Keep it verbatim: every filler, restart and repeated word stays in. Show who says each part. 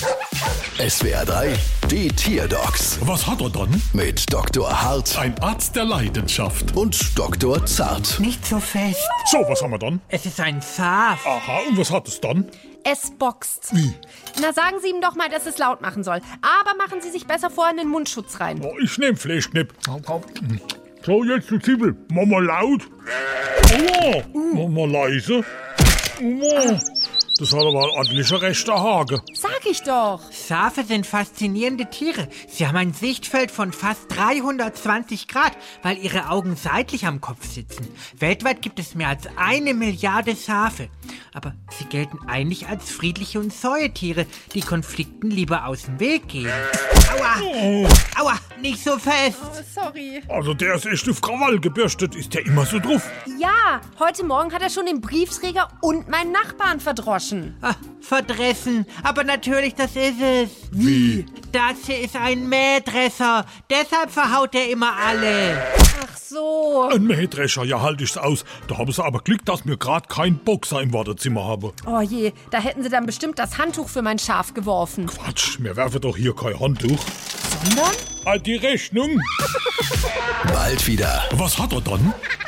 Speaker 1: S W R drei, die Tierdocs
Speaker 2: Was hat er dann?
Speaker 1: mit Doktor Hart
Speaker 2: Ein Arzt der Leidenschaft.
Speaker 1: und Doktor Zart.
Speaker 3: Nicht so fest.
Speaker 2: So, was haben wir dann?
Speaker 3: Es ist ein Schaf.
Speaker 2: Aha, und was hat es dann?
Speaker 4: Es boxt.
Speaker 2: Wie?
Speaker 4: Na, sagen Sie ihm doch mal, dass es laut machen soll. Aber machen Sie sich besser vorher einen Mundschutz rein.
Speaker 2: Oh, ich nehm Fleischknipp. So, jetzt du Zwiebel. Mach mal laut. Oh, mach mal leise. Oh, das hat aber ein ordentlicher rechter Hage.
Speaker 4: Sag ich doch.
Speaker 3: Schafe sind faszinierende Tiere. Sie haben ein Sichtfeld von fast dreihundertzwanzig Grad, weil ihre Augen seitlich am Kopf sitzen. Weltweit gibt es mehr als eine Milliarde Schafe. Aber sie gelten eigentlich als friedliche und Säugetiere, die Konflikten lieber aus dem Weg gehen. Aua! Aua! Nicht so fest!
Speaker 4: Sorry.
Speaker 2: Also der ist echt auf Krawall gebürstet. Ist der immer so drauf?
Speaker 4: Ja, heute Morgen hat er schon den Briefträger und meinen Nachbarn verdroschen.
Speaker 3: Ah, verdressen. Aber natürlich, das ist es.
Speaker 2: Wie?
Speaker 3: Das hier ist ein Mähdresser. Deshalb verhaut er immer alle.
Speaker 4: Ach so.
Speaker 2: Ein Mähdrescher, ja halt ich's aus. Da haben sie aber Glück, dass mir gerade kein Boxer im Wartezimmer habe.
Speaker 4: Oh je, da hätten Sie dann bestimmt das Handtuch für mein Schaf geworfen.
Speaker 2: Quatsch, wir werfen doch hier kein Handtuch.
Speaker 4: Sondern?
Speaker 2: Ah, die Rechnung.
Speaker 1: Bald wieder.
Speaker 2: Was hat er dann?